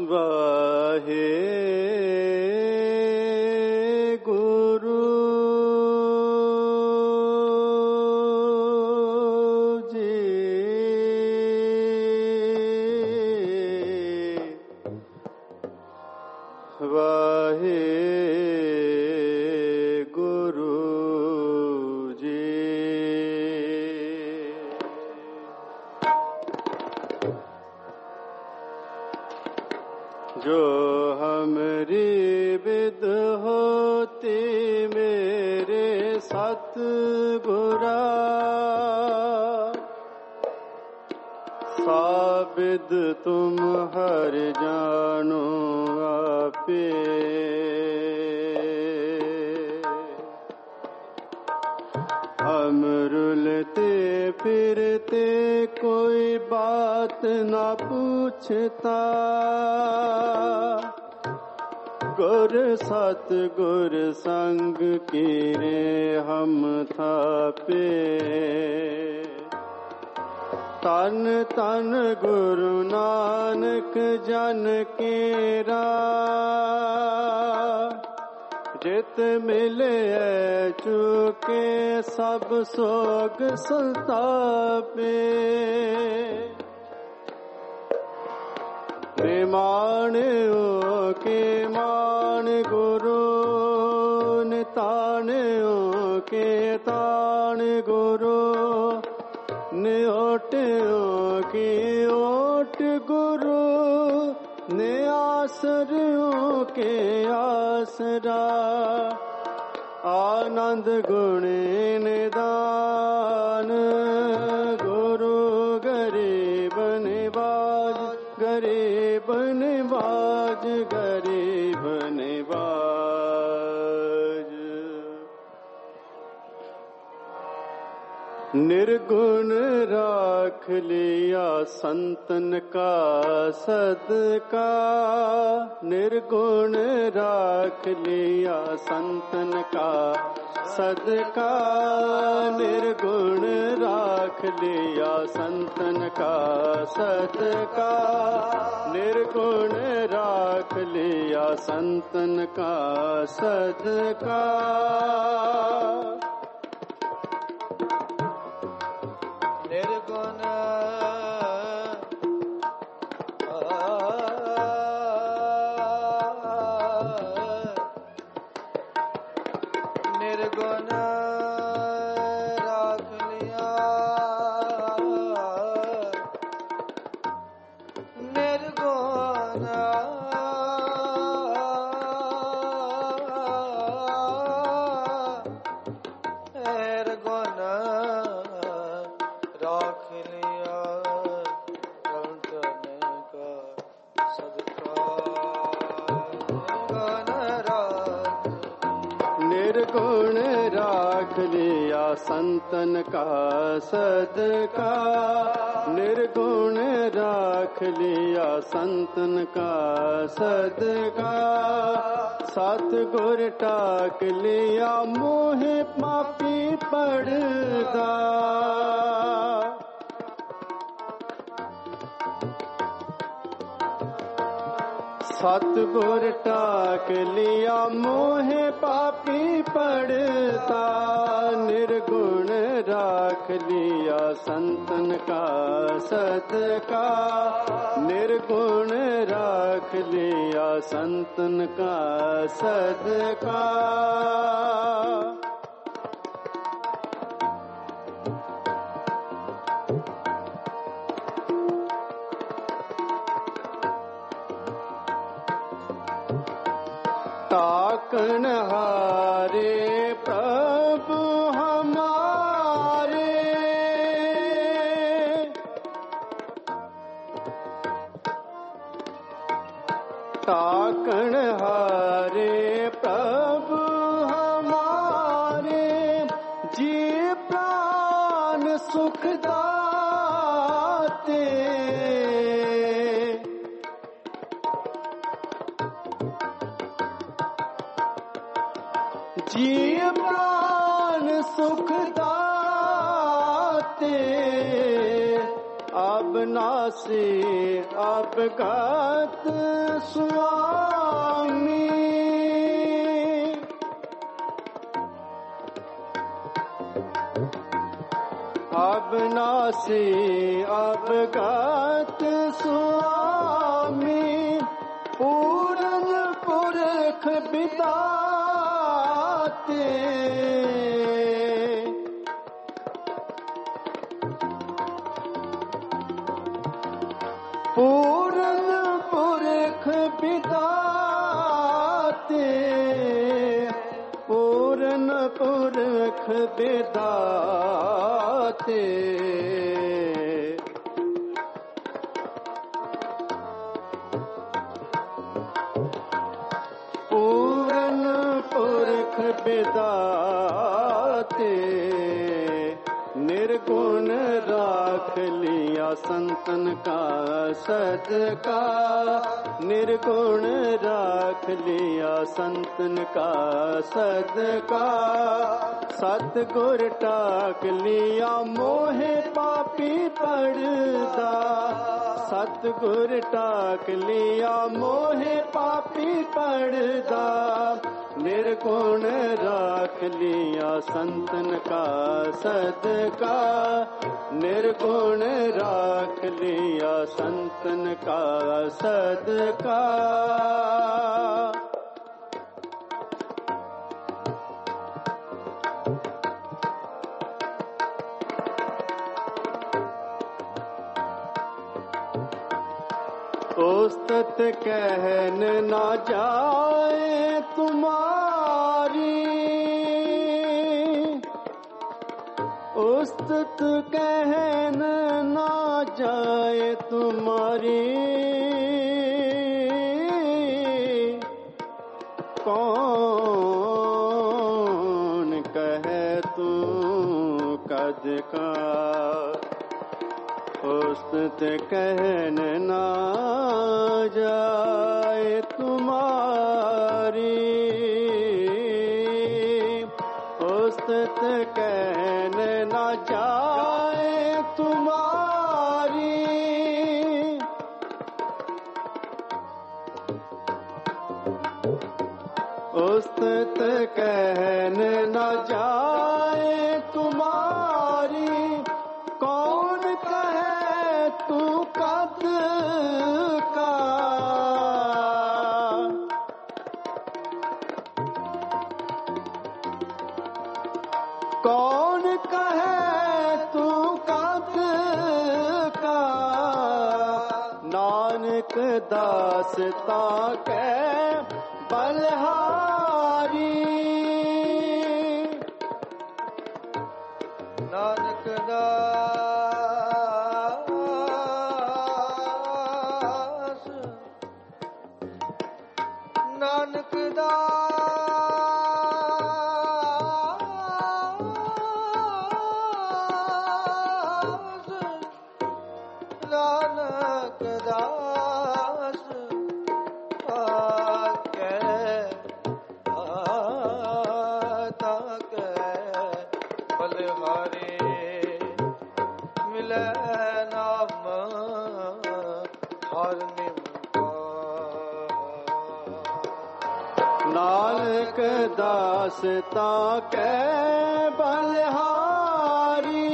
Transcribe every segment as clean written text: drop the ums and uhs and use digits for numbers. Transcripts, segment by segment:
वाहे गुरु वाहे गुरु जी। जो हमरी विद होती मेरे सतगुरा, साबिद तुम हर जानो आपे। हम रुलते फिरते कोई बात ना पूछता, गुर सतगुर संग की रे हम थापे। तन तन गुरु नानक जन केरा, जित मिले चुके सब सोग संतापे। निमाणियों के मान गुरु, निताणियों के ताण गुरु, निओटियों की ओट गुरु, ने आसरियों के आसरा। आनंद गुणी निदान गुरु, गरीब निवाज गरीब निवाज गरीब निवाज। निर्गुण राख लिया संतन का सदका, निर्गुण राख लिया संतन का सदका, निर्गुण राख लिया संतन का सदका, निर्गुण राख लिया संतन का सदका। निर्गुण निर्गुण राख लिया, निर्गुण निर्गुण राख लिया संतन का सदका, निर्गुण राख लिया संतन का सदका। सतगुर टाक लिया मोहे पापी पड़दा, सतगुर टाक लिया मोहे पापी पड़ता। निर्गुण राख लिया संतन का सदका, निर्गुण राख लिया संतन का सदका। ताकन हारे प्रभु हमारे, ताकन हारे प्रभु हमारे, जी प्राण सुख दाते। जी प्राण सुख दाते, अब नासी अवगत स्वामी। अब नासी अवगत स्वामी, पूरन पुरख बिदाते। पूरन पुरख बिदाते, पूरन पुरख बिदाते। पूरन पुरख बिदाते, निर्गुण राख लिया संतन का सदका। निर्गुण राख लिया संतन का सदका। सतगुर टाक लिया मोहे पापी पड़दा। सतगुर टाक लिया मोहे पापी पड़दा। निर्गुण राख लिया संतन का सदका। निर्गुण राख लिया संतन का सदका। उस्तत कहन ना जाए तुम्हारी। उस्तत कहन ना जाए तुम्हारी। कौन कहे तू कद का। उस्तत कहन ना जाए तुम्हारी। उस्तत कहन ना जाए तुम्हारी। उस्तत कहन ना जाए तुम्हारी। कौन कहे तू कद का। कौन कहे तू कद का। नानक दास ताके बलहारी। नानक दास, नानक दास, नानक दास ताके बलहारी। मिले नाम हर निमका। नानक दास ताके बलहारी।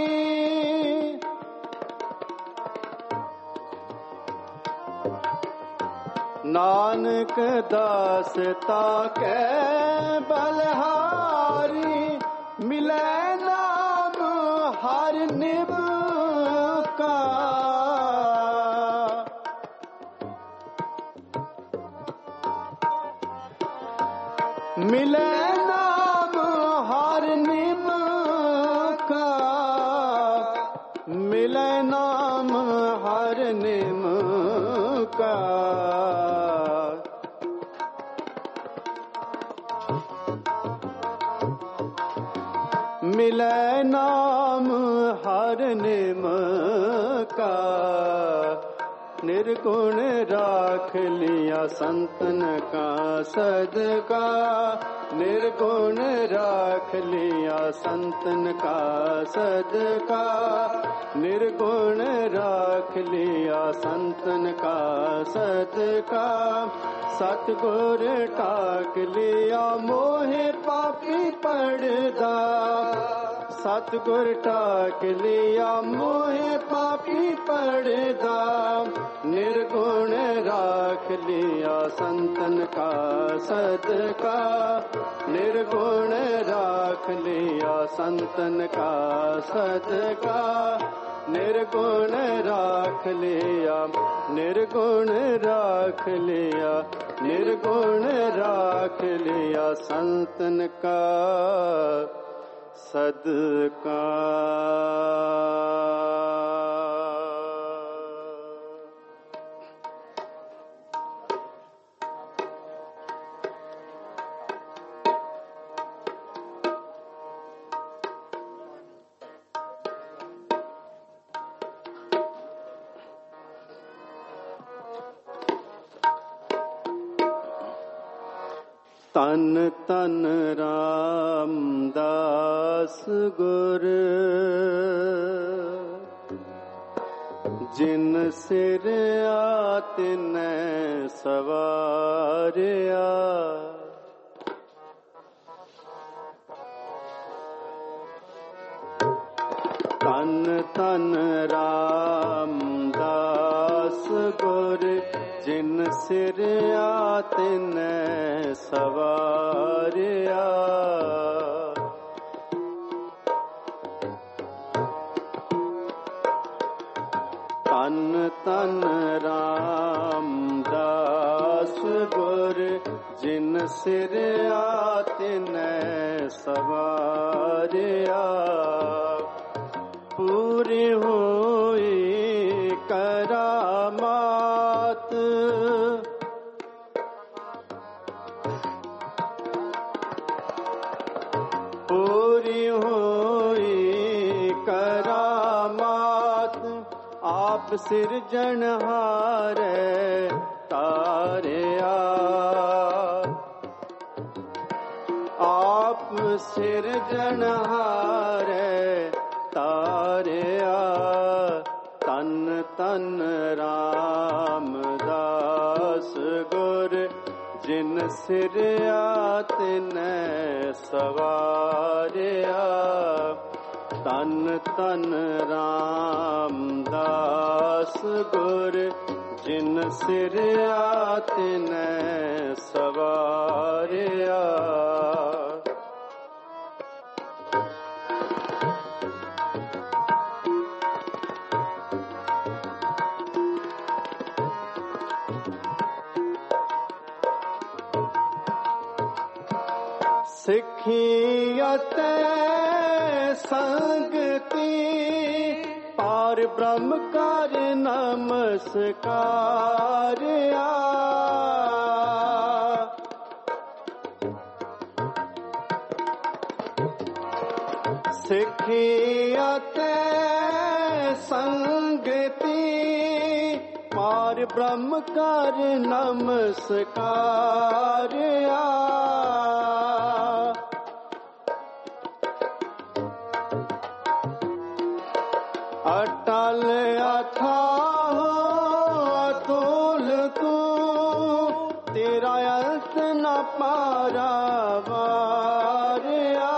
नानक दास ताके बलहारी। मिले नाम हर निमका। मिले नाम हर निमका। मिले नाम हर निमका। मिले नाम हर निमका। निर्गुण राख लिया संतन का सदका, निर्गुण राख लिया संतन का सदका, निर्गुण राख लिया संतन का सदका। सतगुर टाक लिया मोहे पापी पड़दा, सतगुर टाक लिया मोहे पापी पड़दा, निर्गुण राख लिया संतन का सदका, निर्गुण राख लिया संतन का सदका, निर्गुण राख लिया, निर्गुण राख लिया, निर्गुण राख लिया संतन का सदका। तन तन रामदास गुर, जिन सिर आतिन सवारिया, तन तन रामदास गुर, जिन सिर आतिन सवारिया। तन तन रामदास गुर, जिन सिर आतिन सवारिया। पूरी हुई करामात, पूरी हुई करामात, आप सिरजनहारे तारिया, आप सिरजनहारे तारिया। तन तन रामदास गुर, जिन सिर आतिन सवारिया। तन तन रामदास गुर, जिन सिर आतिन सवारिया। सिखियत संगति, पार ब्रह्म कर नमस्कारिया। सिखियत संगति, पार ब्रह्म कर नमस्कारिया। अटल अथाह अतुल तू, तेरा अंत न पारावारिया।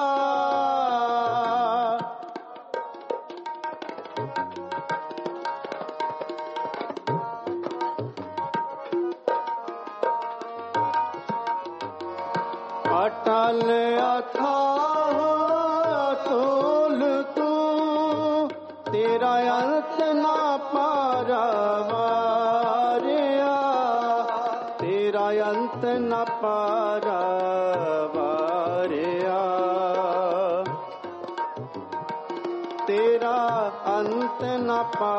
अटल अथाह अतुल तू, तेरा अंत न पारावारिया, तेरा अंत न पारावारिया, तेरा अंत न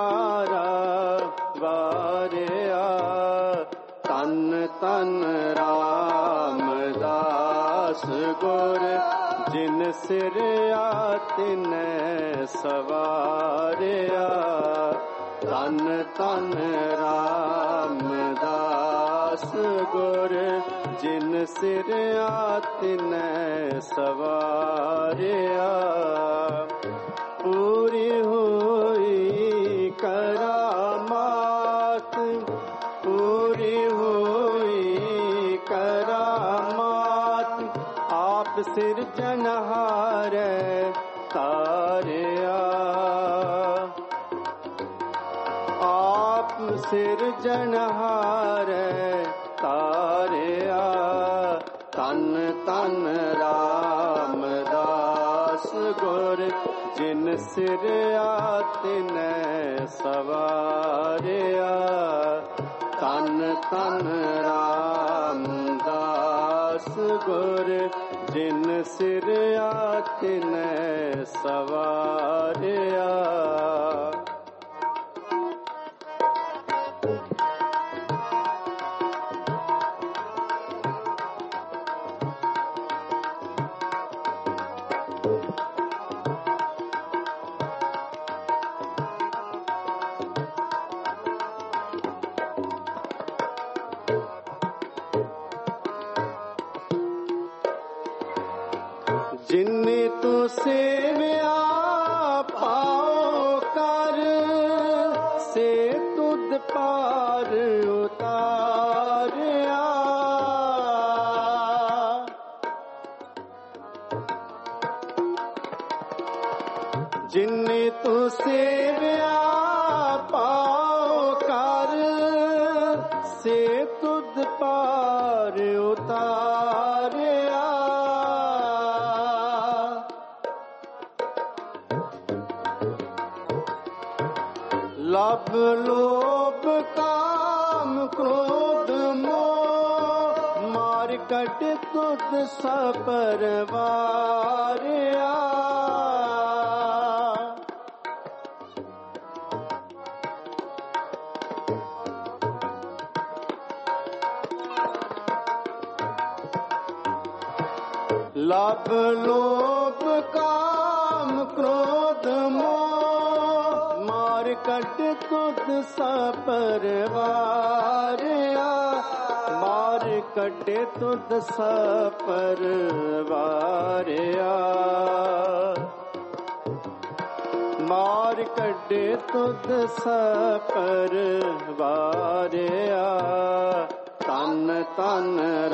पारावारिया। तन तन रामदास गुर, जिन सिर आतिन सवारिया। ਤਨ ਤਨ ਰਾਮਦਾਸ ਗੁਰ ਜਿਨ ਸਿਰਿਆ ਤਿਨੈ ਸਵਾਰਿਆ ਪੂਰੀ ਹੋਈ ਕਰਾਮਾਤ ਪੂਰੀ ਹੋਈ ਕਰਾਮਾਤ ਆਪ ਸਿਰਜਣਹਾਰੈ ਤਾਰਿਆ ਆਪ ਸਿਰਜਣਹਾਰੈ ਤਾਰਿਆ ਤਨ ਤਨ ਰਾਮਦਾਸ ਗੁਰ ਜਿਨ ਸਿਰਿਆ ਤਿਨੈ ਸਵਾਰਿਆ ਤਨ ਤਨ ਰਾਮਦਾਸ ਗੁਰ ਜਿਨ ਸਿਰਿਆ ਤਿਨੈ ਸਵਾਰਿਆ ਜਿਨੇ ਤੂੰ ਸੇਵਿਆ ਪਾਉ ਕਰ ਸੇ ਤੁਧ ਪਾਰ ਉਤਾਰਿਆ ਜਿਨੇ ਤੂੰ ਸੇਵਿਆ ਪਾਉ ਕਰ ਸੇ ਤੁਧ ਪਾਰ ਉਤਾਰਿਆ ਲਭ ਲੋਭ ਕਾਮ ਕ੍ਰੋਧ ਮੋਹ ਮਾਰ ਕੱਢ ਤੁਧ ਸਪਰਵਾਰਿਆ ਲਭ ਲੋਭ ਕਾਮ ਕ੍ਰੋਧ ਮੋਹ ਮਾਰ ਕੱਢ ਤੁਧ ਸਪਰਵਾਰਿਆ ਮਾਰ ਕੱਢੇ ਤੁਧ ਸਪਰਵਾਰਿਆ ਮਾਰ ਕੱਢੇ ਤੁਧ ਸਪਰਵਾਰਿਆ ਤਨ ਤਨ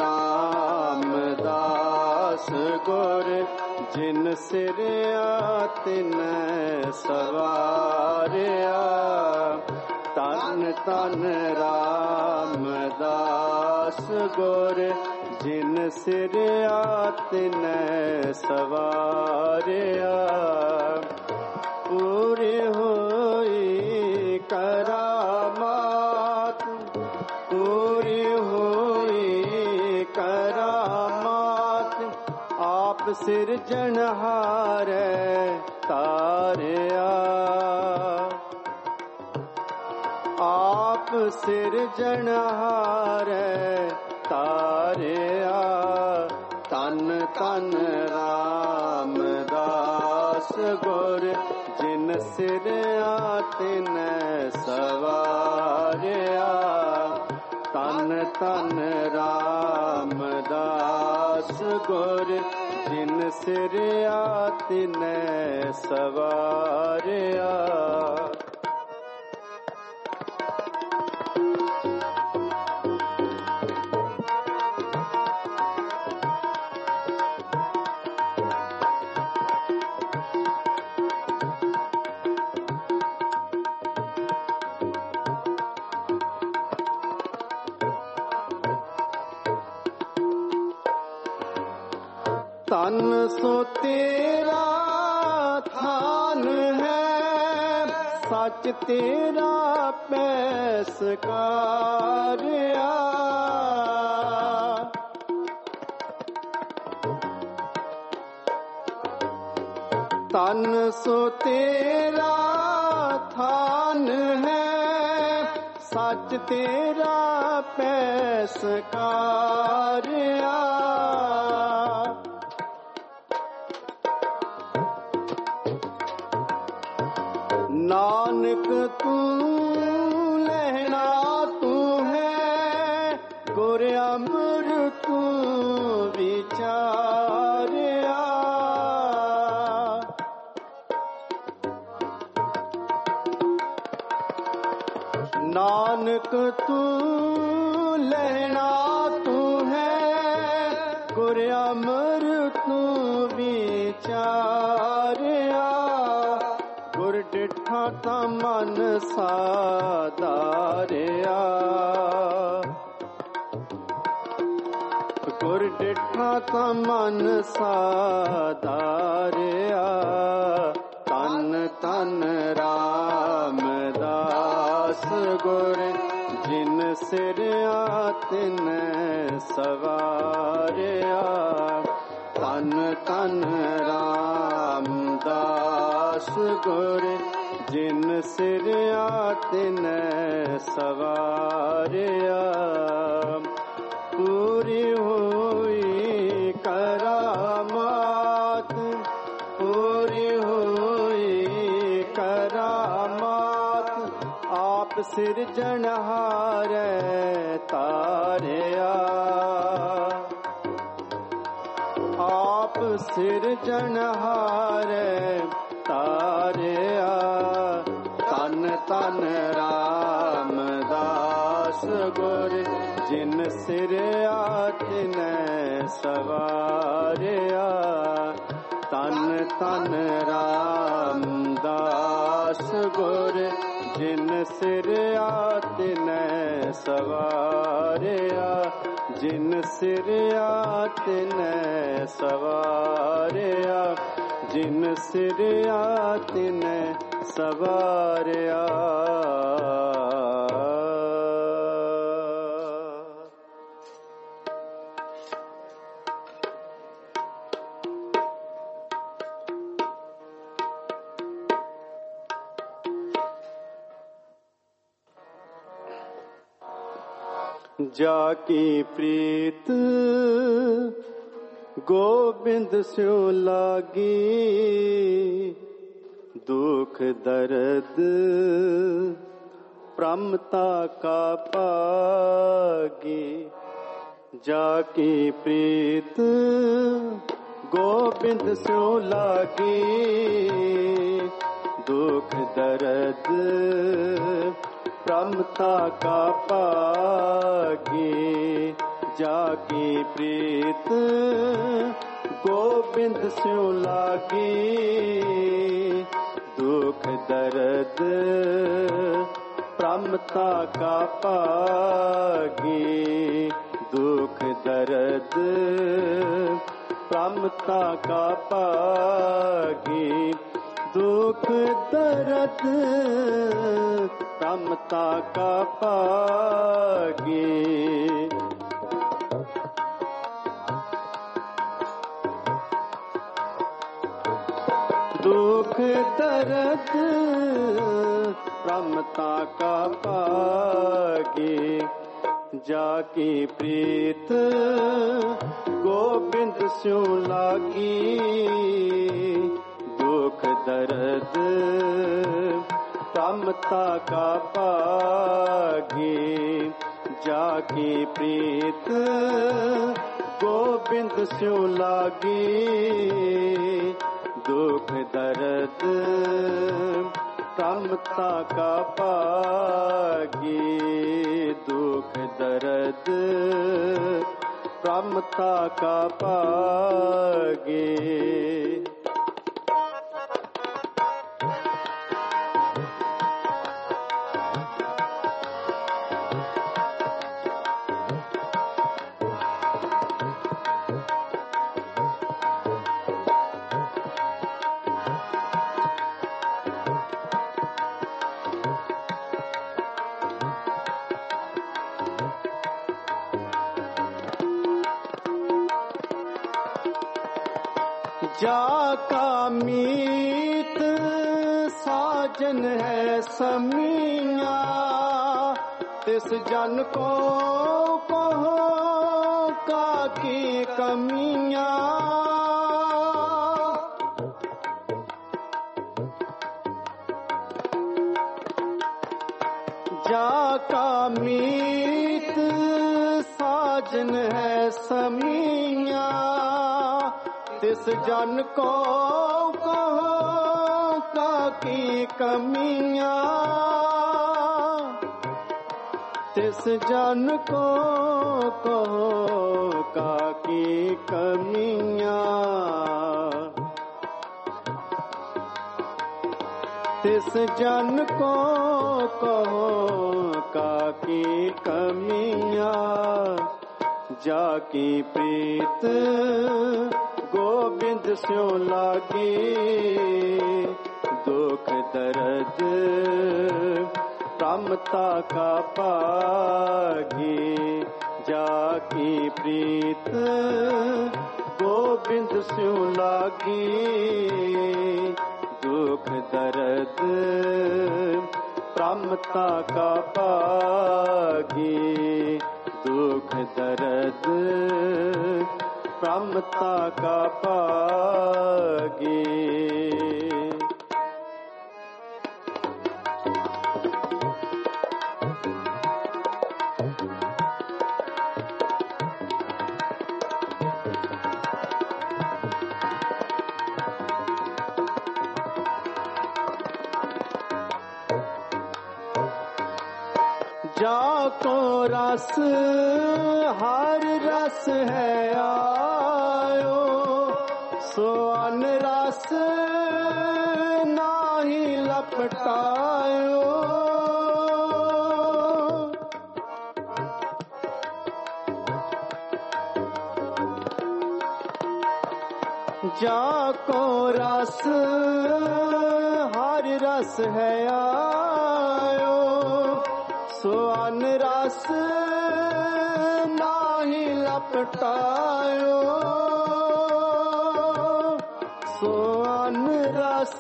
ਰਾਮਦਾਸ ਗੁਰ ਜਿਨ ਸਿਰਿਆ ਤਿਨੈ ਸਵਾਰਿਆ ਤਨ ਤਨ ਰਾਮਦਾਸ ਗੁਰ ਜਿਨ ਸਿਰਿਆ ਤਿਨੈ ਸਵਾਰਿਆ ਪੂਰੀ ਹੋਈ ਕਰਾਮਾਤ ਪੂਰੀ ਹੋਈ ਕਰਾਮਾਤ ਆਪ ਸਿਰਜਣਹਾਰੈ ਤਾਰਿਆ ਆਪ ਸਿਰਜਣਹਾਰੈ ਤਾਰਿਆ ਤਨ ਤਨ ਰਾਮਦਾਸ ਗੁਰ ਜਿਨ ਸਿਰਿਆ ਤਿਨੈ ਸਵਾਰਿਆ ਤਨ ਤਨ ਰਾਮਦਾਸ ਗੁਰ ਜਿਨ ਸਿਰਿਆ ਤਿਨੈ ਸਵਾਰਿਆ ਤਨ ਸੋ ਤੇਰਾ ਥਾਨ ਹੈ ਸੱਚ ਤੇਰਾ ਪੈਸਕਾਰਿਆ ਤਨ ਸੋ ਤੇਰਾ ਥਾਨ ਹੈ ਸੱਚ ਤੇਰਾ ਪੈਸਕਾਰਿਆ नानक तू लहना तू है, गुर अमृत तू विचारिया। नानक तू लहना तू है, गुर अमृत तू विचारिया। गुर डिठा ता मन साधारिया, गुर डिठा ता मन साधारिया। तन तन रामदास गुर जिन सिरया तिन सवारिया। तन तन रामदास गुर जिन सिरया तिन सवारिया। पूरी हुई करामात, पूरी हुई करामात, आप सिरजनहार तारिया। आप सिरजनहार तारिया। तन तन रामदास गुर जिन सिरया तिन सवारिया। तन तन रामदास गुर जिन सिरया तिन सवारिया। जिन सिरया तिन सवारिया। जिन सिरया तिन सवारिया। जाकी प्रीत गोबिंद स्यो लागी, दुख दर्द प्रमता का पागी। जाकी प्रीत गोबिंद स्यो लागी, दुख दर्द प्रमता का पागी। जाकी प्रीत गोबिंद स्यो लागी, दुख दर्द प्रमता का पागी। दुख दर्द प्रमता का पागी। दुख दर्द प्रमता का पागी। दुख दर्द प्रमता का पागी। जाकी प्रीत गोबिंद स्यो लागी, दुख दर्द प्रमता का पागी। जाकी प्रीत गोबिंद स्यो लागी, दुख दर्द प्रमता का पागी। दुख दर्द प्रमता का पागी। जाका मीत साजन है समिया, तिस जन को कहो काकी कमिया। जाका मीत साजन है समिया, तिस जन को कहो काकी कमियां, तिस जन को कहो काकी कमियां, तिस जन को कहो काकी कमियां, जाकी प्रीत गोविंद स्यों लागी, दुख दर्द प्रमता का पागी, जाकी प्रीत गोविंद स्यों लागी, दुख दर्द प्रमता का पागी, दुख दर्द प्रमता का पागी। जाको रस हर रस है आयो, सो अन रस नाही लपटायो, जाको रस हर रस है आयो, सो अन रस नाही लपटायो, सो अन रस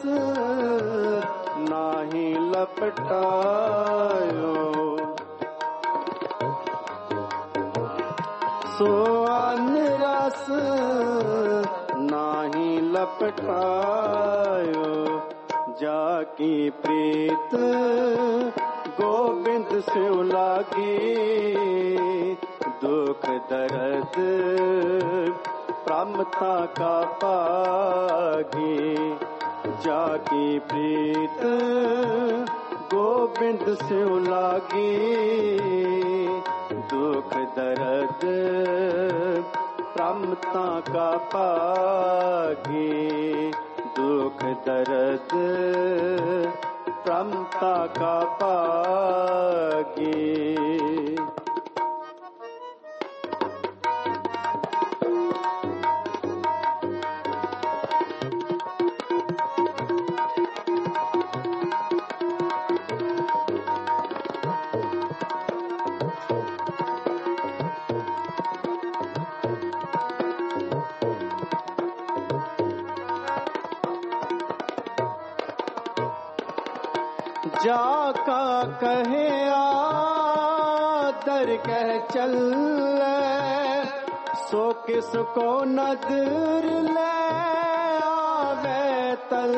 नाही लपटायो, सो अन रस नाही लपटायो, जाकी प्रीत गोविंद स्यों लागी, दुख दर्द प्रमता का पागी, जाकी प्रीत गोविंद स्यों लागी, दुख दर्द प्रमता का पागी, दुख दर्द प्रमता का पागी। जाका कहे आदर कह चल, सो किसको नदर ले आवे तल,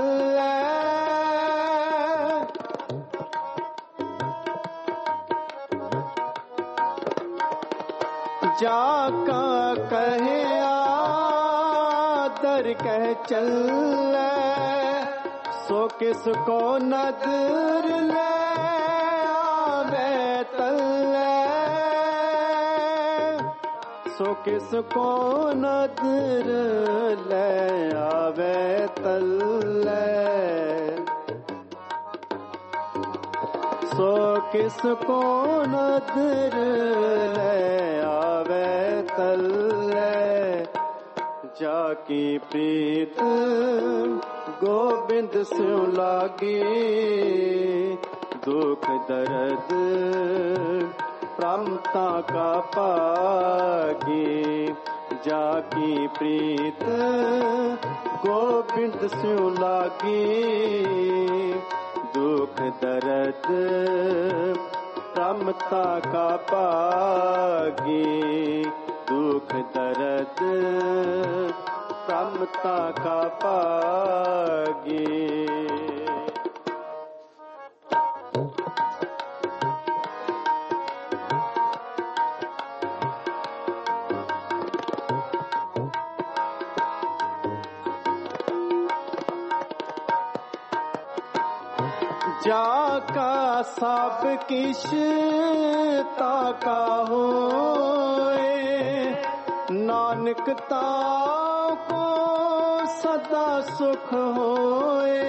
जाका कहे आदर कह चल, सो किसको नदर ले आवे तल, सो किसको नदर ले आवे तल, सो किसको नदर ले आवे तल, जाकी प्रीत गोविंद स्यों लागी, दुख दर्द प्रमता का पागी, जाकी प्रीत गोविंद स्यों लागी, दुख दर्द प्रमता का पागी, दुख दर्द प्रमता का पागी। जाका सब किश ताका होए, नानक ताको सदा सुख होए।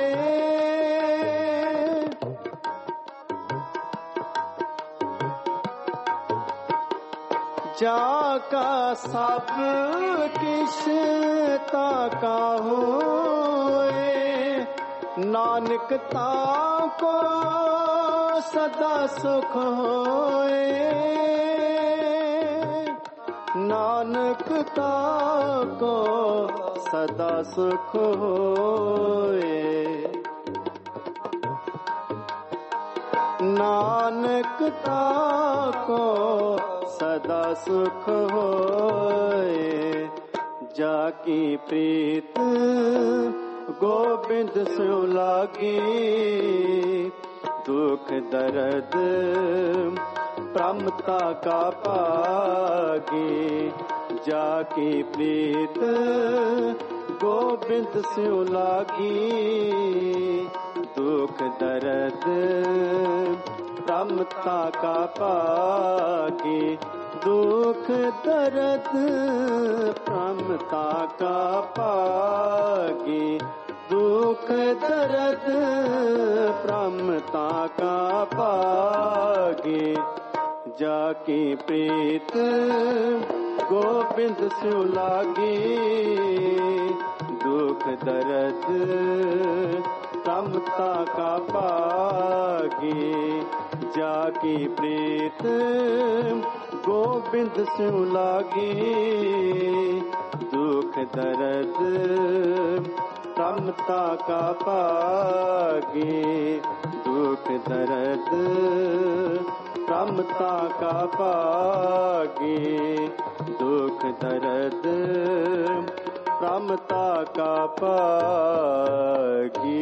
जाका सब किश ताका होए, नानक ताको सदा सुख होए। नानक ताको सदा सुख होए। नानक ताको सदा सुख होए। जाकी प्रीत गोबिंद स्यो लागी, दुख दर्द प्रमता का पागी। जाकी प्रीत गोबिंद स्यो लागी, दुख दर्द प्रमता का पागी। दुख दर्द प्रमता का पागी। दुख दर्द प्रमता का पागी। जाकी प्रीत गोबिंद स्यो लागी, दुख दर्द प्रमता का पागी। जाकी प्रीत गोबिंद स्यो लागी, दुख दर्द प्रमता का पागी। दुख दर्द प्रमता का पागी। दुख दर्द प्रमता का पागी।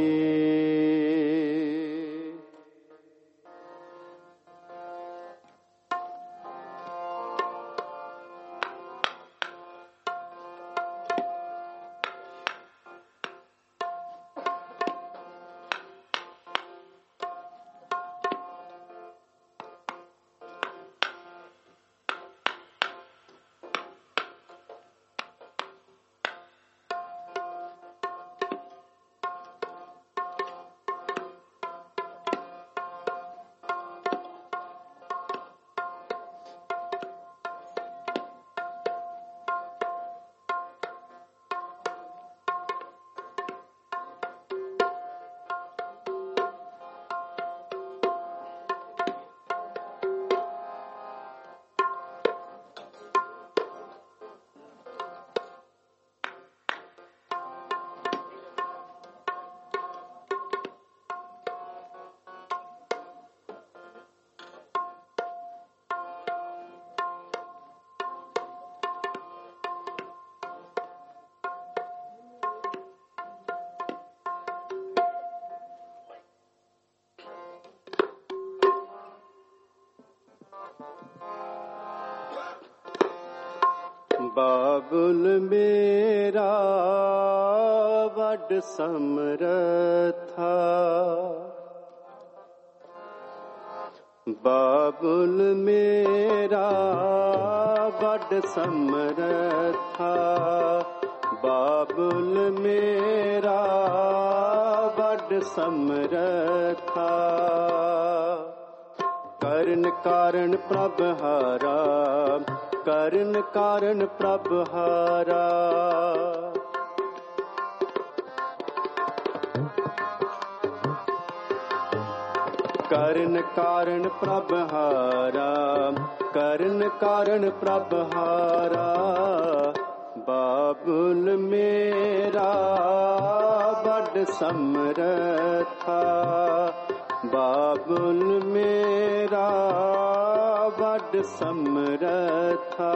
बाबुल मेरा वड समरथा, बाबुल मेरा वड समरथा। बाबुल मेरा वड समरथा। करन कारण प्रभ हारा, करन कारण प्रभ हारा। करन कारण प्रभ हारा, करन कारण प्रभ हारा। बाबुल मेरा वड समरथा। बाबुल मेरा वड समरथा।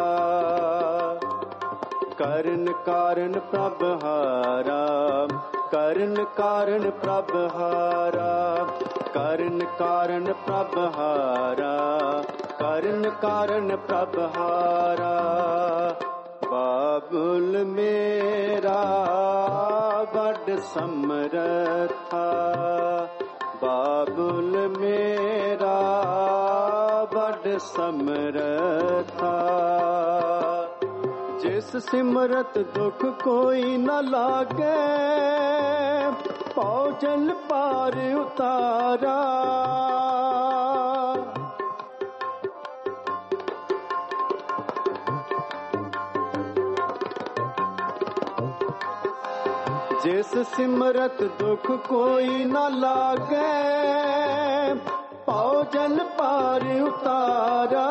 करन कारण प्रभ हारा, करन कारण प्रभ हारा। करन कारण प्रभ हारा, करन कारण प्रभ हारा। बाबुल मेरा वड समरथा। ਬਾਬੁਲ ਮੇਰਾ ਵੱਡ ਸਮਰਥਾ, ਜਿਸ ਸਿਮਰਤ ਦੁਖ ਕੋਈ ਨ ਲਾਗੇ, ਪਉ ਜਲ ਪਾਰ ਉਤਾਰਾ। ਜਿਸ ਸਿਮਰਤ ਦੁਖ ਕੋਈ ਨ ਲਾਗੇ, ਪਉ ਜਲ ਪਾਰ ਉਤਾਰਾ।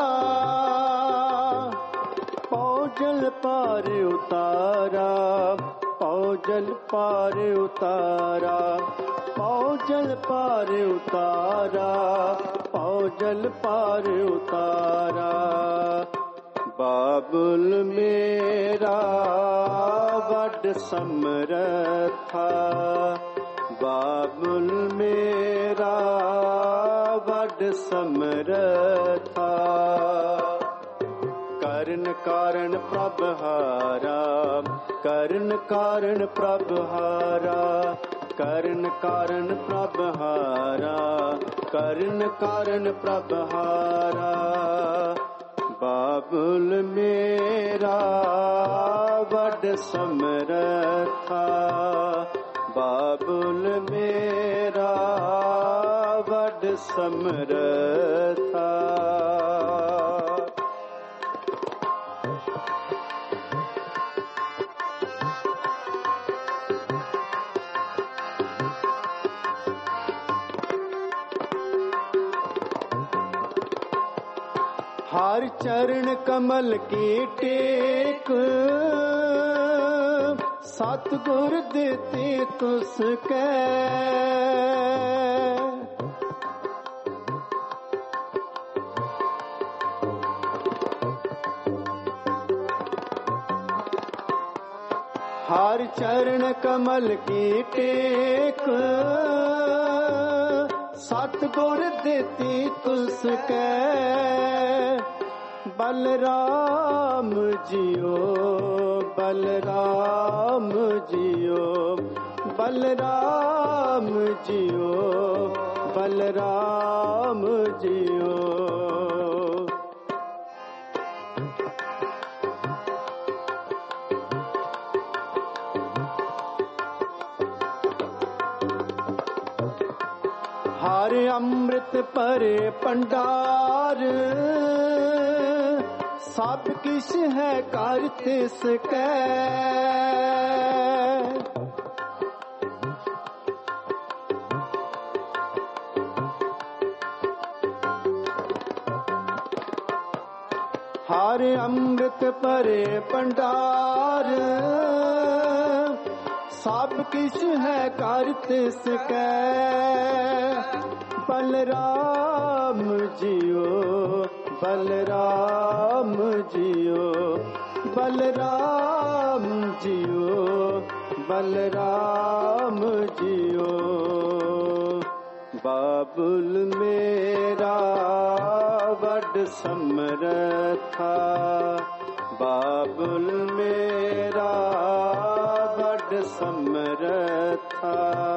ਪਉ ਜਲ ਪਾਰ ਉਤਾਰਾ, ਪਉ ਜਲ ਪਾਰ ਉਤਾਰਾ, ਪਉ ਜਲ ਪਾਰ ਉਤਾਰਾ, ਪਉ ਜਲ ਪਾਰ ਉਤਾਰਾ। ਬਾਬੁਲ ਮੇਰਾ ਵੱਡ ਸਮਰਥਾ, ਬਾਬੁਲ ਮੇਰਾ ਵੱਡ ਸਮਰਥਾ। ਕਰਨ ਕਾਰਨ ਪ੍ਰਭ ਹਾਰਾ, ਕਰਨ ਕਾਰਨ ਪ੍ਰਭ ਹਾਰਾ, ਕਰਨ ਕਾਰਨ ਪ੍ਰਭ ਹਾਰਾ, ਕਰਨ ਕਾਰਨ ਪ੍ਰਭ ਹਾਰਾ। ਬਾਬੁਲ ਮੇਰਾ ਵੱਡ ਸਮਰਥਾ, ਬਾਬੁਲ ਮੇਰਾ ਵੱਡ ਸਮਰਥਾ। हर चरण कमल की टेक, सतगुर देते तुसकै। हर चरण कमल की टेक, सतगुर देती तुसकै। बलराम जियो, बलराम जियो, बलराम जियो, बलराम जियो। हर अमृत परे भंडार, सब किश है कर तिसकै। हर अमृत परे भंडार, सब किश है कर तिसकै। बलराम जियो, बलराम जियो, बलराम जियो, बलराम जियो। बाबुल मेरा वड समरथा, बाबुल मेरा वड समरथा।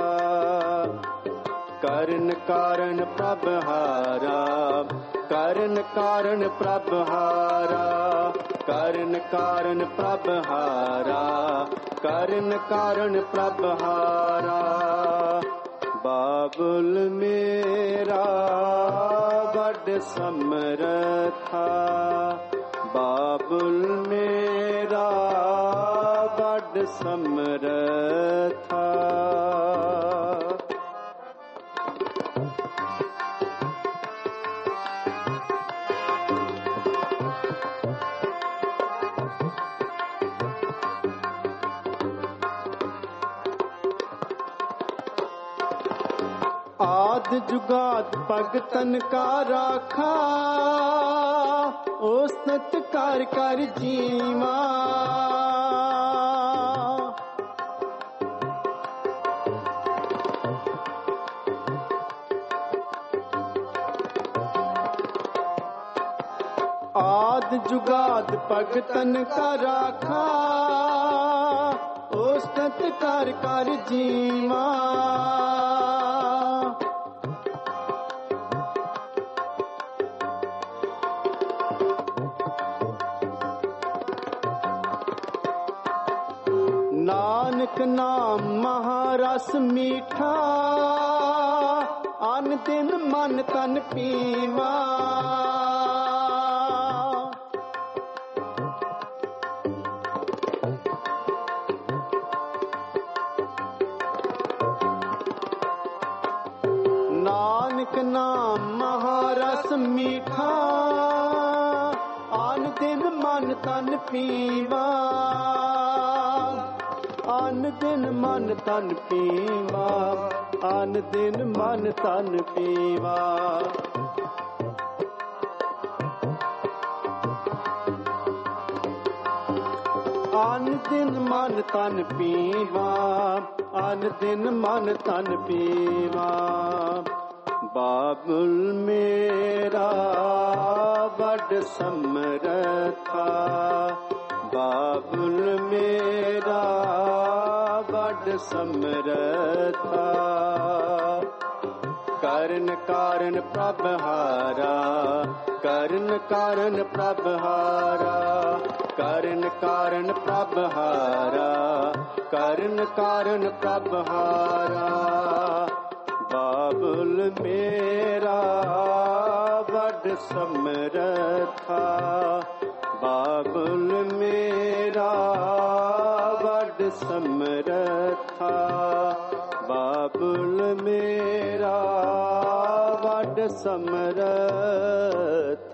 ਕਰਨ ਕਾਰਨ ਪ੍ਰਭ ਹਾਰਾ, ਕਰਨ ਕਾਰਨ ਪ੍ਰਭ ਹਾਰਾ, ਕਰਨ ਕਾਰਨ ਪ੍ਰਭ ਹਾਰਾ, ਕਰਨ ਕਾਰਨ ਪ੍ਰਭ ਹਾਰਾ। ਬਾਬੁਲ ਮੇਰਾ ਵੱਡ ਸਮਰਥਾ, ਬਾਬੁਲ ਮੇਰਾ ਵੱਡ ਸਮਰਥਾ। आद जुगाद भगतन का राखा, ओसत कर कर जीवा। आद जुगाद भगतन का राखा, ओसत कर कर जीवा। ਨਾਮ ਮਹਾਰਸ ਮੀਠਾ, ਅਨ ਦਿਨ ਮਨ ਤਨ ਪੀਵਾ। ਨਾਨਕ ਨਾਮ ਮਹਾਰਸ ਮੀਠਾ, ਅਨ ਦਿਨ ਮਨ ਤਨ ਪੀਵਾ। ਅਨ ਦਿਨ ਮਨ ਤਨ ਪੀਵਾ, ਅਨ ਦਿਨ ਮਨ ਤਨ ਪੀਵਾ। ਅਨ ਦਿਨ ਮਨ ਤਨ ਪੀਵਾ, ਅਨ ਦਿਨ ਮਨ ਤਨ ਪੀਵਾ। ਬਾਬੁਲ ਮੇਰਾ ਵੱਡ ਸਮਰਥਾ, ਬਾਬੁਲ ਮੇਰਾ ਵੱਡ ਸਮਰਥਾ। ਕਰਨ ਕਾਰਨ ਪ੍ਰਭ ਹਾਰਾ, ਕਰਨ ਕਾਰਨ ਪ੍ਰਭ ਹਾਰਾ। ਕਰਨ ਕਾਰਨ ਪ੍ਰਭ ਹਾਰਾ, ਕਰਨ ਕਾਰਨ ਪ੍ਰਭ ਹਾਰਾ। ਬਾਬੁਲ ਮੇਰਾ ਵੱਡ ਸਮਰਥਾ, ਬਾਬੁਲ ਮੇਰਾ ਵੱਡ ਸਮਰਥਾ। ਬਾਬੁਲ ਮੇਰਾ ਵੱਡ ਸਮਰਥਾ।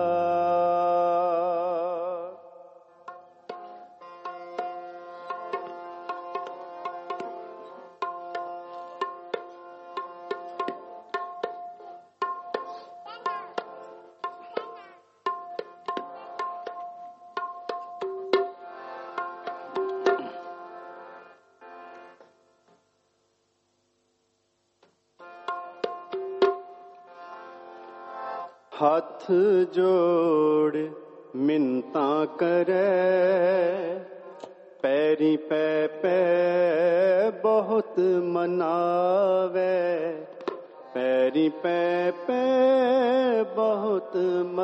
ਹੱਥ ਜੋੜ ਮਿੰਨਤਾਂ ਕਰੈ, ਪੈਰੀ ਪੈ ਪੈ ਬਹੁਤ ਮਨਾਵੇ। ਪੈਰੀ ਪੈ ਪੈ ਬਹੁਤ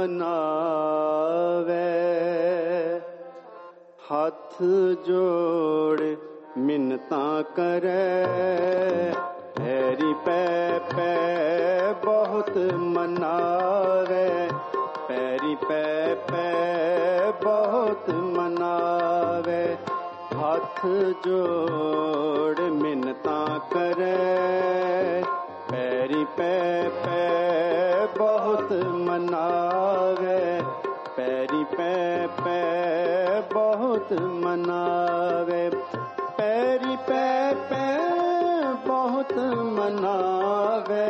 ਮਨਾਵੇ। ਹੱਥ ਜੋੜ ਮਿੰਨਤਾਂ ਕਰੈ, ਪੈਰੀ ਪੈ ਪੈ ਬਹੁਤ ਮਨਾਵੇ। ਪੈਰੀ ਪੈ ਪੈ ਬਹੁਤ ਮਨਾਵੇ। ਹੱਥ ਜੋੜ ਮਿੰਨਤਾਂ ਕਰੈ, ਪੈਰੀ ਪੈ ਪੈ ਬਹੁਤ ਮਨਾਵੇ। ਪੈਰੀ ਪੈ ਪੈ ਬਹੁਤ ਮਨਾਵੇ। ਪੈਰੀ ਪੈ ਪੈ ਬਹੁਤ ਮਨਾਵੇ।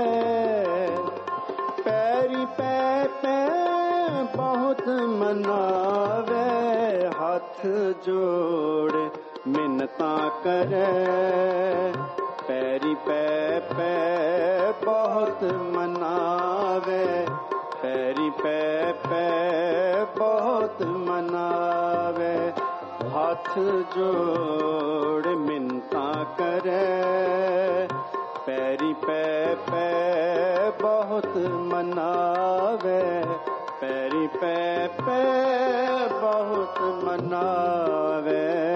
ਪੈਰੀ ਪੈ ਪੈ ਬਹੁਤ ਮਨਾਵੇ। ਹੱਥ ਜੋੜ ਮਿੰਨਤਾਂ ਕਰੈ, ਪੈਰੀ ਪੈ ਪੈ ਬਹੁਤ ਮਨਾਵੇ। ਪੈਰੀ ਪੈ ਪੈ ਬਹੁਤ ਮਨਾਵੇ। ਹੱਥ ਜੋੜ ਮਿੰਨਤਾਂ ਕਰੈ, ਪੈਰੀ ਪੈ ਪੈ ਬਹੁਤ ਮਨਾਵੇ। ਪੈਰੀ ਪੈ ਪੈ ਬਹੁਤ ਮਨਾਵੇ।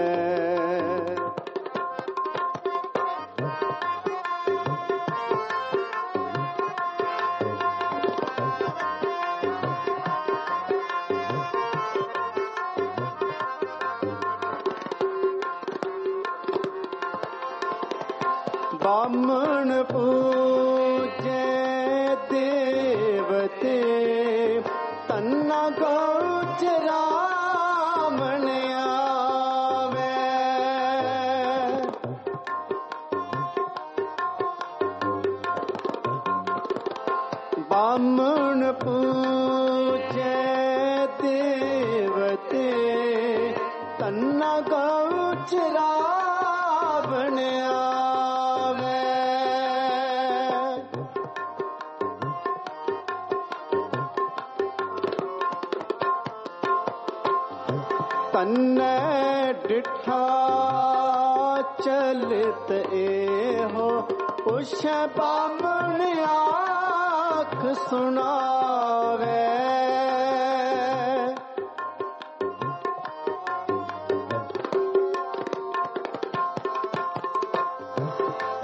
ਬਾਮਣ ਪੂਜੇ ਦੇਵਤੇ, ਤੰਨਾ ਗੋਚਰਾ ਮਣ ਆਵੇ। ਬਾਮਣ ਪੂਜੇ ਦੇਵਤੇ, ਤੰਨਾ ਗੋਚਰਾ ਮਣ ਆਵੇ। ਤੰਨੇ ਡਿਠਾ ਚਲਿਤ ਇਹੋ, ਪੁਛ ਬਾਮਣ ਆਖ ਸੁਣਾਵੇ।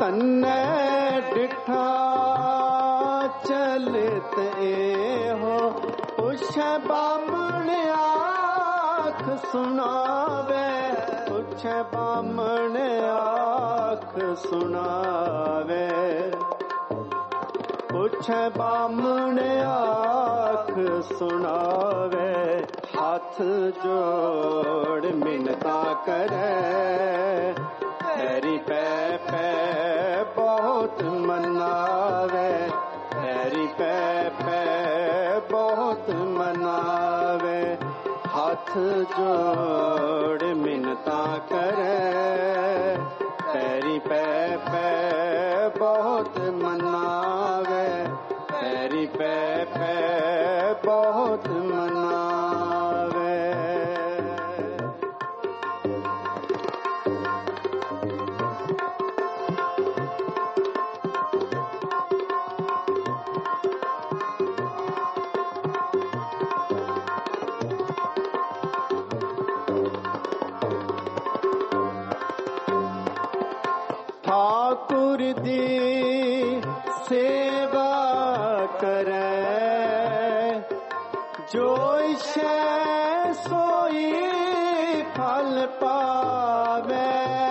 ਤੰਨੇ ਡਿਠਾ ਚਲਤ ਇਹੋ ਪੁੱਛੈ ਬਾਮਣ ਆਖ ਸੁਣਾਵੇ ਪੁੱਛੈ ਬਾਮਣ ਆਖ ਸੁਣਾਵੇ ਪੁੱਛੈ ਬਾਮਣ ਆਖ ਸੁਣਾਵੇ ਹੱਥ ਜੋੜ ਮਿੰਨਤਾਂ ਕਰੈ ਪੈਰੀ ਪੈ ਪੈ ਬਹੁਤ ਮਨਾਵੇ ਪੈਰੀ ਪੈ ਪੈ ਬਹੁਤ ਮਨਾਵੇ ਹੱਥ ਜੋੜ ਮਿੰਨਤਾਂ ਕਰੈ ਪੈਰੀ ਪੈ ਪੈ ਬਹੁਤ ਮਨਾਵੇ ਪੈਰੀ ਪੈ ਪੈ ਬਹੁਤ ਮਨਾਵੇ। ठाकुर दी सेवा करे जो इच्छै सोई फल पावे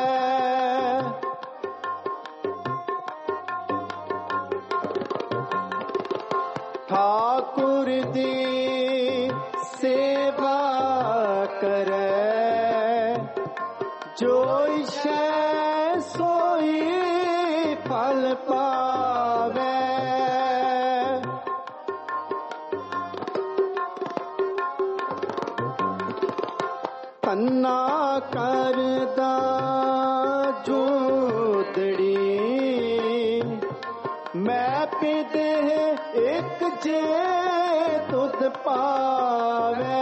ठाकुर दी सेवा करे जो इच्छै सोई फल पावे तन्ना करदा जोदड़ी मैं पिदे एक जे तुद पावे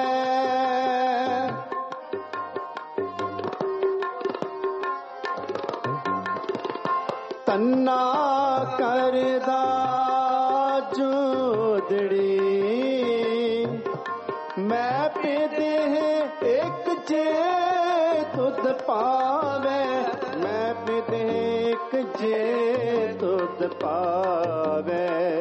तन्ना करदा जोदड़ी मैं पिदे एक जे तुद पावे मैं पिदे एक जे तुद पावे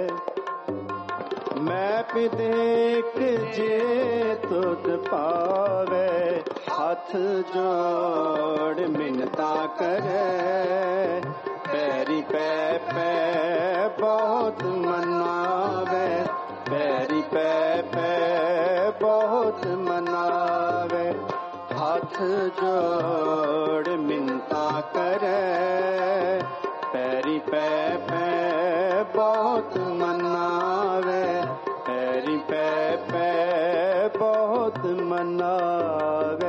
मैं पिदे एक जे तुद पावे हाथ जोड़ मिन्नता करे पैरी पै पै बहुत मनावे पैरी पै पै बहुत मनावे हाथ जोड़ मिन्नता करे पैरी पै पै बहुत मनावे पैरी पै पै बहुत मनावे।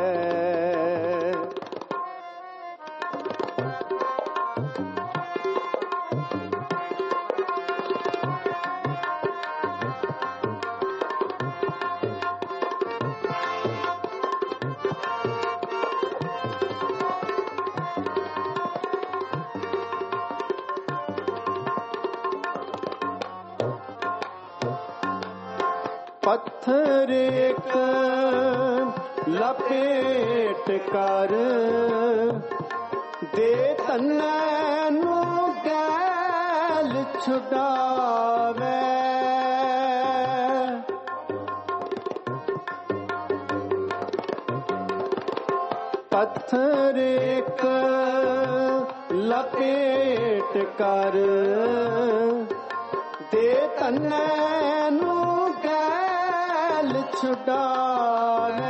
पत्थर एक लपेट कर दे तन्ने नू गैल छुड़ावे पत्थर एक लपेट कर दे तन्ने नू छुड़ावे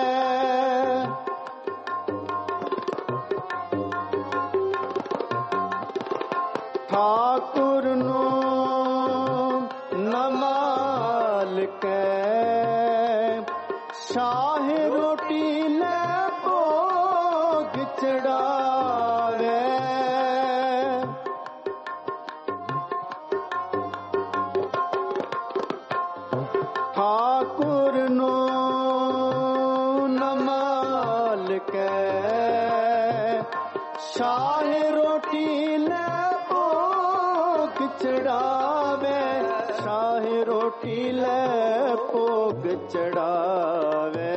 ठाकुर नो नमाल के शाह रोटी ले भोग चढ़ावे ठाकुर नो नमाल के शाह रोटी ले भोग चढ़ावे शाह रोटी ले भोग चढ़ावे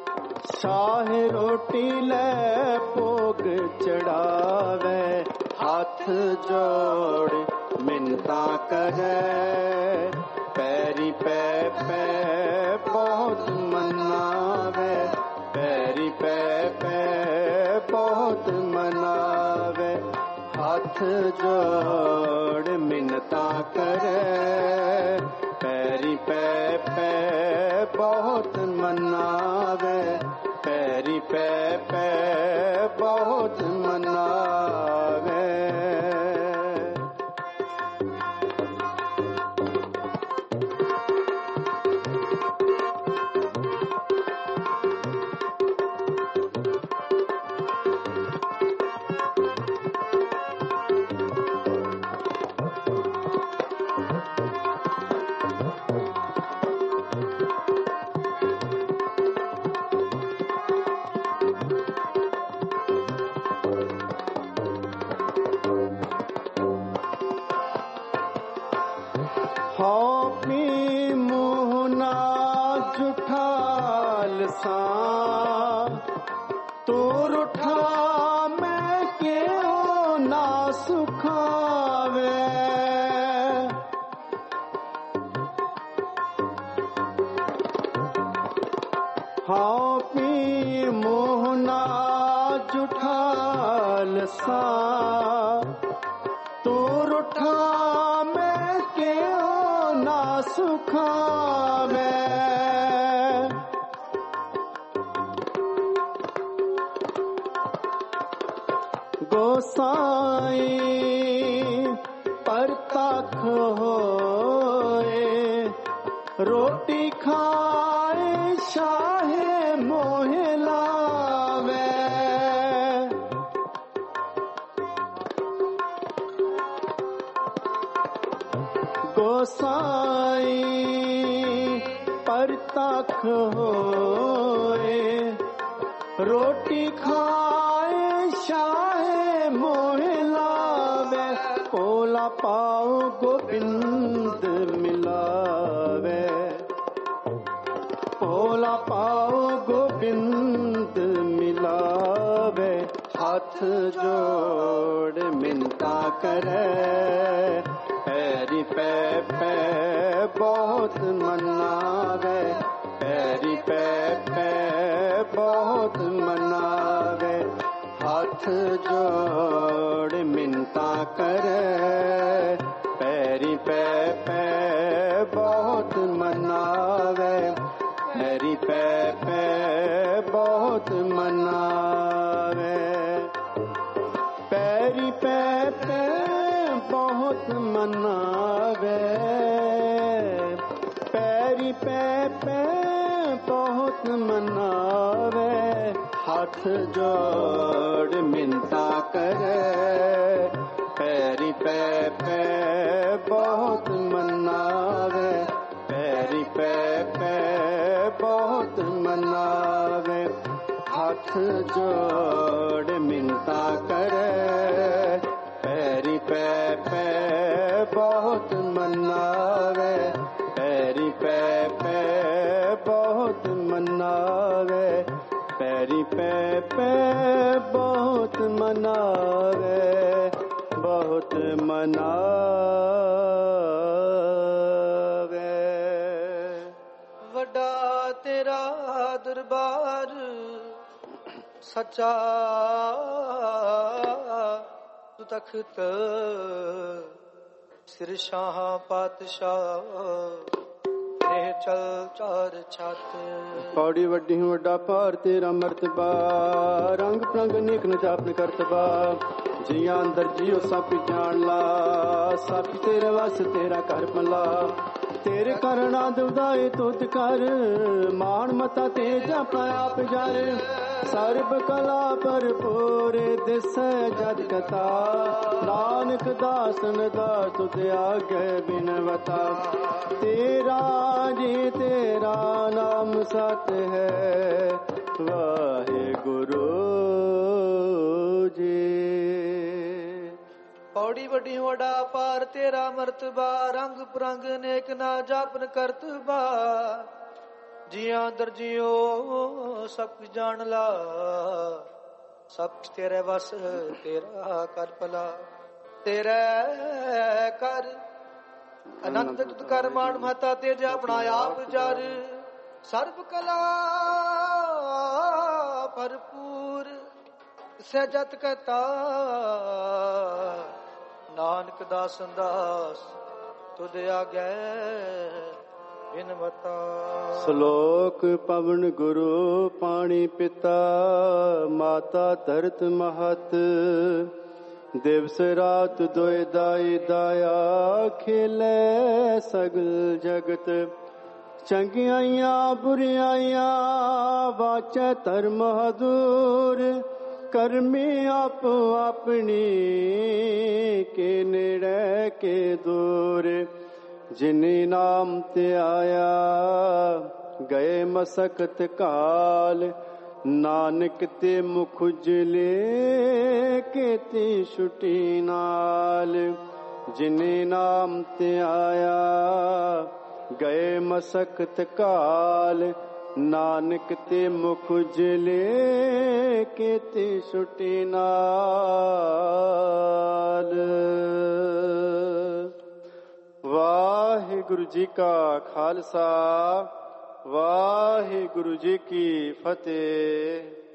शाह रोटी ले भोग चढ़ावे ਜੋੜ ਮਿੰਤਾ ਕਰੇ ਪੈਰੀ ਪੈ ਪੈ ਬਹੁਤ ਮਨਾਵੇ ਪੈਰੀ ਪੈ ਪੈ ਬਹੁਤ ਮਨਾਵੇ ਹੱਥ ਜੋੜ ਮਿੰਤਾ ਕਰੇ ਪੈਰੀ ਪੈ ਪੈ ਬਹੁਤ ਮਨਾਵੇ ਪੈਰੀ ਪੈ ਪੈ ਬਹੁਤ ਮਨਾਵੇ ਤੂੰ ਰੁੱਠਾ ਮੈਂ ਕਿਉਂ ਨਾ ਸੁਖਾਵੇ ਹਾਂ ਪੀ ਮੋਹਨਾ ਝੂਠਾ ਲਸਾ ਤੂੰ ਰੁੱਠਾ ਮੈਂ ਕਿਉਂ ਨਾ ਸੁਖਾਵੇ गोसाई परतख होए रोटी खाए शाहे मोह लावे गोसाई परतख होए रोटी खाए शाहे मोह लावे कोला पाओ गोबिंद मिलावे कोला पाओ गोबिंद मिलावे हाथ जोड़ मिन्नता करे पैरी पै पै बहुत मनावे पैरी पै पै बहुत मनावे हाथ जोड़ मिन्नता करे पैरी पै पै बहुत मनावे पैरी पै पै बहुत मनावे पैरी पै पै बहुत मनावे पैरी पै पै बहुत मनावे हाथ जोड़ मिन्नता करे पैरी पै पै बहुत मनावे पैरी पै पै बहुत मनावे हाथ जोड़ मिन्नता करे पैरी पै पै बहुत मनावे पैरी पै पै बहुत मनावे पैरी पै पै बहुत मनावे बहुत मनावे ਵੱਡਾ ਤੇਰਾ ਦਰਬਾਰ ਸੱਚਾ ਤੂੰ ਤਖਤ ਸਿਰ ਸ਼ਾਹ ਪਾਤਸ਼ਾਹ ਇਹ ਚਲ ਚਾਰ ਛੱਤ ਪੌੜੀ ਵੱਡੀ ਹੂੰ ਵੱਡਾ ਭਾਰ ਤੇਰਾ ਮਰਤਬਾ ਰੰਗ ਪ੍ਰੰਗ ਨੇਕ ਨ ਜਾਪਨ ਕਰਤਬਾ ਜੀਆਂ ਅੰਦਰ ਜੀਓ ਸਭ ਜਾਣ ਲਾ ਸਭ ਤੇਰੇ ਵਸ ਤੇਰਾ ਕਰ ਭਲਾ ਤੇਰੇ ਕਰਨਾ ਦੁਦਾਏ ਤੁਧ ਕਰ ਮਾਣ ਮਤਾ ਤੇਜ ਆਪਣਾ ਆਪ ਜਰ ਸਰਬ ਕਲਾ ਭਰਪੂਰ ਦਿਸੈ ਜਦ ਕਥਾ ਨਾਨਕ ਦਾਸਨ ਦਾ ਤੁਧ ਆਗੇ ਬਿਨਵਤਾ ਤੇਰਾ ਜੀ ਤੇਰਾ ਨਾਮ ਸਤ ਹੈ ਵਾਹਿਗੁਰੂ ਜੀ ਪੌੜੀ ਵੱਡੀ ਵੱਡਾ ਪਾਰ ਤੇਰਾ ਮਰਤਬਾ ਰੰਗ ਪ੍ਰੰਗ ਨੇਕ ਨਾ ਜਾਪਨ ਕਰਤਬਾ ਜੀਆਂ ਦਰ ਜਿਓ ਸਭ ਜਾਣ ਲਾ ਸਭ ਤੇਰੇ ਵਸ ਤੇਰਾ ਕਰ ਭਲਾ ਤੇਰੇ ਕਰ ਅਨੰਤ ਤੁਤ ਕਰ ਮਾਨ ਮਹਤਾ ਤੇਜ ਆਪਣਾ ਆਪ ਜਰ ਸਰਬ ਕਲਾ ਭਰਪੂਰ ਸਹਿਜਤ ਕਹਤਾ ਨਾਨਕ ਦਾਸ ਅੰਦਾਸ ਤੁਧ ਆਗੈ ਬਿਨਵਤਾ। ਸ਼ਲੋਕ ਪਵਨ ਗੁਰੂ ਪਾਣੀ ਪਿਤਾ ਮਾਤਾ ਧਰਤ ਮਹਤ ਦਿਵਸ ਰਾਤ ਦੋਇ ਦਾਈ ਦਾਇਆ ਖੇਲੇ ਸਗਲ ਜਗਤ ਚੰਗਿਆਈਆਂ ਬੁਰਿਆਈਆਂ ਵਾਚੈ ਧਰਮ ਹਦੂਰ ਕਰਮੀ ਆਪ ਆਪਣੀ ਕੇ ਨੇੜੇ ਕੇ ਦੂਰ ਜਿਨੀ ਨਾਮ ਤੇ ਆਇਆ ਗਏ ਮਸਕਤ ਕਾਲ ਨਾਨਕ ਤੇ ਮੁਖ ਉਜਲੇ ਕੀਤੀ ਛੁਟੀ ਨਾਲ ਜਿਨੇ ਨਾਮ ਤੇ ਆਇਆ ਗਏ ਮਸਕਤ ਕਾਲ ਨਾਨਕ ਤੇ ਮੁਖ ਉਜਲੇ ਕੀਤੀ ਛੁਟੀ ਨਾਲ। ਵਾਹਿਗੁਰੂ ਜੀ ਕਾ ਖਾਲਸਾ ਵਾਹਿਗੁਰੂ ਜੀ ਕੀ ਫਤਿਹ।